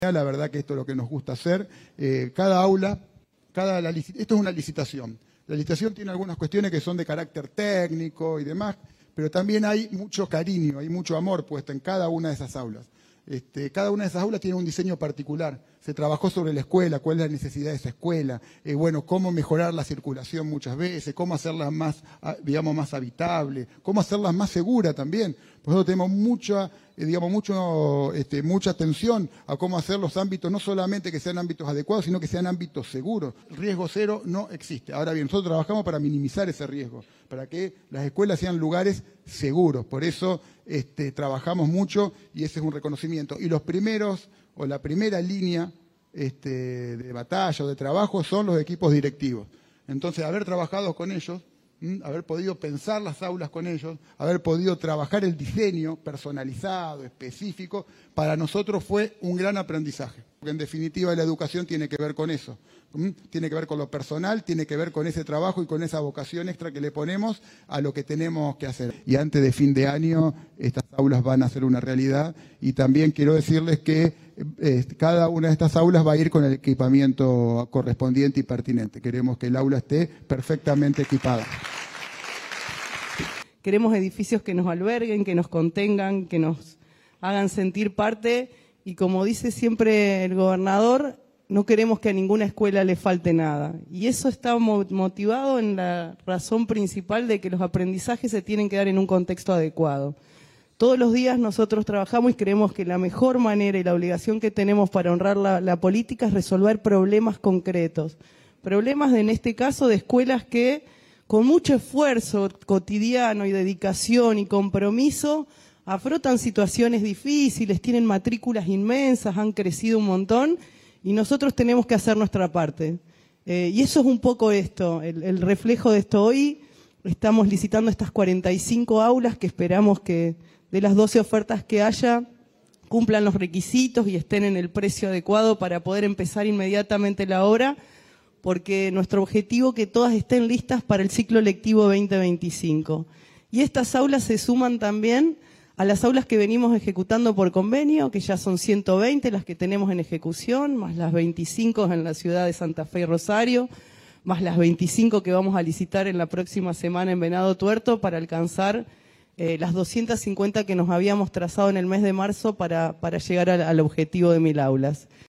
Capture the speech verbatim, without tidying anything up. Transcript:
La verdad que esto es lo que nos gusta hacer. Eh, cada aula, cada la, esto es una licitación. La licitación tiene algunas cuestiones que son de carácter técnico y demás, pero también hay mucho cariño, hay mucho amor puesto en cada una de esas aulas. Este, cada una de esas aulas tiene un diseño particular. Se trabajó sobre la escuela, cuál es la necesidad de esa escuela, eh, bueno, cómo mejorar la circulación muchas veces, cómo hacerlas más, digamos, más habitable, cómo hacerlas más seguras también. Por eso tenemos mucha, eh, digamos, mucho, este, mucha atención a cómo hacer los ámbitos, no solamente que sean ámbitos adecuados, sino que sean ámbitos seguros. El riesgo cero no existe. Ahora bien, nosotros trabajamos para minimizar ese riesgo, para que las escuelas sean lugares seguros. Por eso este, trabajamos mucho y ese es un reconocimiento. Y los primeros, o la primera línea este, de batalla o de trabajo son los equipos directivos. Entonces, haber trabajado con ellos, ¿m? haber podido pensar las aulas con ellos, haber podido trabajar el diseño personalizado, específico, para nosotros fue un gran aprendizaje. Porque en definitiva la educación tiene que ver con eso. ¿m? Tiene que ver con lo personal, tiene que ver con ese trabajo y con esa vocación extra que le ponemos a lo que tenemos que hacer. Y antes de fin de año estas aulas van a ser una realidad y también quiero decirles que eh, cada una de estas aulas va a ir con el equipamiento correspondiente y pertinente. Queremos que el aula esté perfectamente equipada. Queremos edificios que nos alberguen, que nos contengan, que nos hagan sentir parte y, como dice siempre el gobernador, no queremos que a ninguna escuela le falte nada. Y eso está motivado en la razón principal de que los aprendizajes se tienen que dar en un contexto adecuado. Todos los días nosotros trabajamos y creemos que la mejor manera y la obligación que tenemos para honrar la, la política es resolver problemas concretos. Problemas, de, en este caso, de escuelas que con mucho esfuerzo cotidiano y dedicación y compromiso afrontan situaciones difíciles, tienen matrículas inmensas, han crecido un montón y nosotros tenemos que hacer nuestra parte. Eh, y eso es un poco esto, el, el reflejo de esto. Hoy estamos licitando estas cuarenta y cinco aulas que esperamos que de las doce ofertas que haya cumplan los requisitos y estén en el precio adecuado para poder empezar inmediatamente la obra, porque nuestro objetivo es que todas estén listas para el ciclo lectivo veinte veinticinco. Y estas aulas se suman también a las aulas que venimos ejecutando por convenio, que ya son ciento veinte las que tenemos en ejecución, más las veinticinco en la ciudad de Santa Fe y Rosario, más las veinticinco que vamos a licitar en la próxima semana en Venado Tuerto para alcanzar eh, las doscientas cincuenta que nos habíamos trazado en el mes de marzo para, para llegar al, al objetivo de mil aulas.